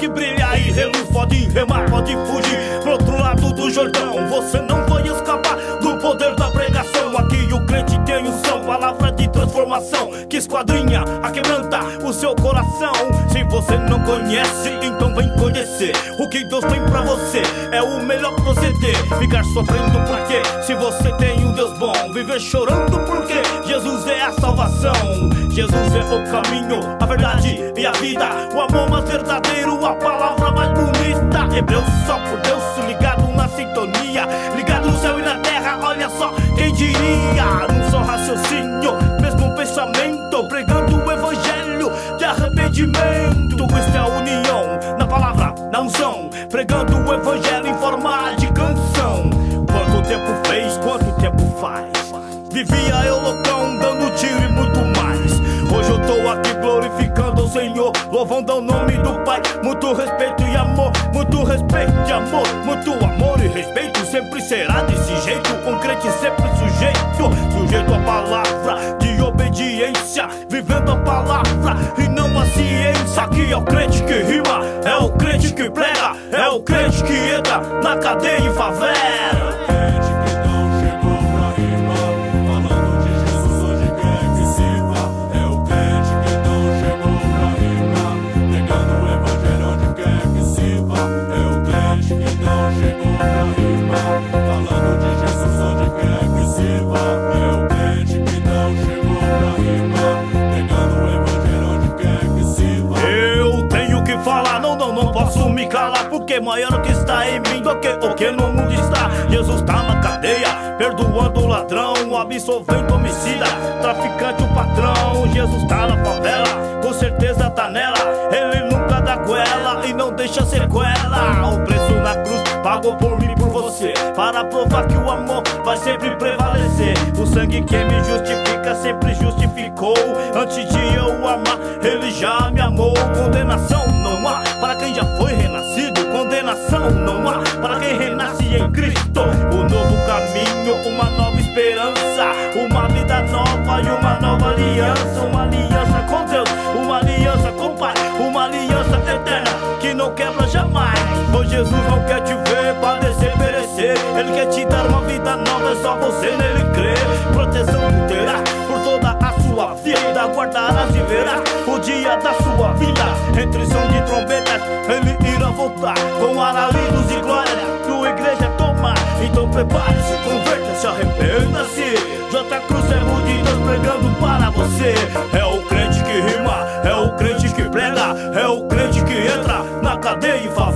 pode brilhar e reluz, pode remar, pode fugir pro outro lado do Jordão. Você não vai escapar do poder da pregação. Aqui o crente tem unção, palavra de transformação que esquadrinha, quebranta o seu coração. Se você não conhece, então vem conhecer. O que Deus tem pra você é o melhor proceder. Ficar sofrendo por quê? Se você tem um Deus bom. Viver chorando porque Jesus é a salvação. Jesus é o caminho, a verdade e a vida, o amor mais verdadeiro, a palavra mais bonita. Hebreus só por Deus, ligado na sintonia, ligado no céu e na terra, olha só quem diria. Num só raciocínio, mesmo pensamento, pregando o evangelho de arrependimento. Isto é a união na palavra, na unção, pregando o evangelho em forma de canção. Quanto tempo fez, quanto tempo faz? Vivia eu loucão, dando tiro e muito mais. Hoje eu tô aqui glorificando o Senhor, louvando o nome do Pai. Muito respeito e amor, muito respeito e amor, muito amor e respeito. Sempre será desse jeito, um crente sempre sujeito à palavra de obediência, vivendo a palavra e não a ciência. Aqui é o crente que rima, é o crente que prega, é o crente que entra na cadeia e favela. Não posso me calar, porque maior que está em mim do que o que no mundo está. Jesus tá na cadeia, perdoando o ladrão, absolvendo homicida, traficante o patrão. Jesus tá na favela, com certeza tá nela. Ele nunca dá goela e não deixa sequela. O preço na cruz pagou por mim e por você, para provar que o amor vai sempre prevalecer. O sangue que me justifica sempre justificou. Antes de eu amar, ele já me amou. Condenação não há para quem já foi renascido, condenação não há para quem renasce em Cristo. O novo caminho, uma nova esperança, uma vida nova e uma nova aliança. Uma aliança com Deus, uma aliança com o Pai, uma aliança eterna que não quebra jamais. Pois Jesus não quer te ver padecer, perecer. Ele quer te dar uma vida nova, é só você nele crer. Proteção tu terás por toda a sua vida, guardarás e verás o dia da sua vida. Entre som de trombetas, ele irá voltar com alaridos e glória, tua igreja tomar. Então prepare-se, converta-se, arrependa-se. J. Cruz, servo de Deus pregando para você. É o crente que rima, é o crente que prega, é o crente que entra na cadeia e fala.